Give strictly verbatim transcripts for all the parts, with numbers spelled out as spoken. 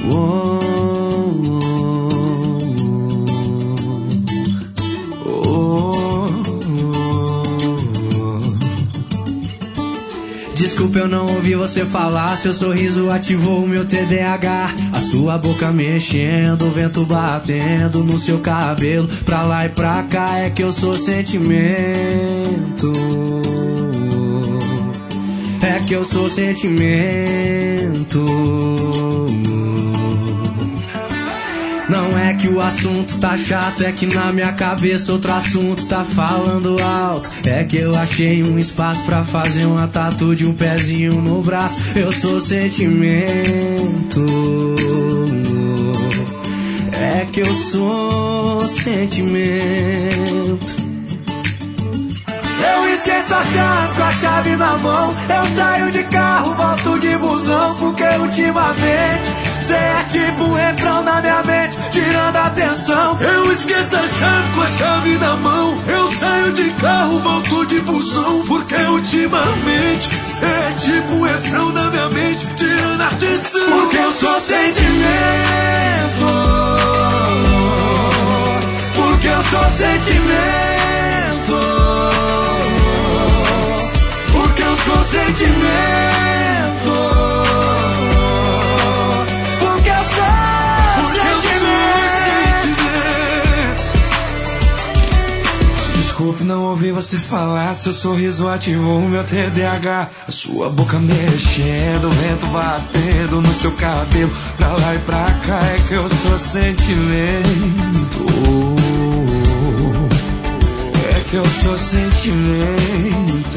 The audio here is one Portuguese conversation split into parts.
Oh, oh, oh. Desculpa, eu não ouvi você falar. Seu sorriso ativou o meu T D A H. A sua boca mexendo, o vento batendo no seu cabelo. Pra lá e pra cá é que eu sou sentimento. É que eu sou sentimento. Não é que o assunto tá chato, é que na minha cabeça outro assunto tá falando alto. É que eu achei um espaço pra fazer uma tatu de um pezinho no braço. Eu sou sentimento. É que eu sou sentimento. Eu esqueço a chave com a chave na mão. Eu saio de carro, volto de busão, porque ultimamente cê é tipo um refrão na minha mente, tirando a atenção. Eu esqueço a chave com a chave na mão. Eu saio de carro, volto de busão, porque ultimamente cê é tipo um refrão na minha mente, tirando a atenção. Porque eu sou sentimento. Porque eu sou sentimento. Porque eu sou sentimento. Porque eu sou sentimento. Desculpe, não ouvi você falar. Seu sorriso ativou o meu T D A H. A sua boca mexendo, o vento batendo no seu cabelo. Pra lá e pra cá é que eu sou sentimento. É que eu sou sentimento.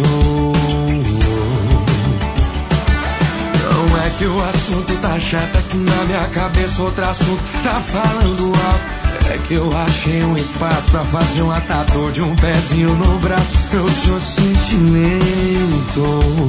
Não é que o assunto tá chato, é que na minha cabeça outro assunto tá falando alto. É que eu achei um espaço pra fazer uma tatu de um pezinho no braço. Eu sou sentimento.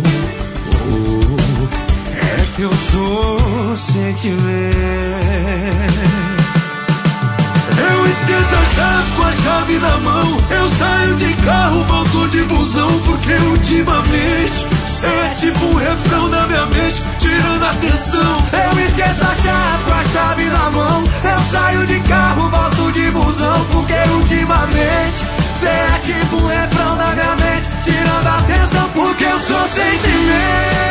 É que eu sou sentimento. Eu esqueço a chave com a chave na mão. Eu saio de carro, volto de busão, porque ultimamente cê é tipo um refrão na minha mente, tirando a atenção. Eu esqueço a chave com a chave na mão. Eu saio de carro, volto de busão, porque ultimamente cê é tipo um refrão na minha mente, tirando a atenção. Porque eu sou sentimento.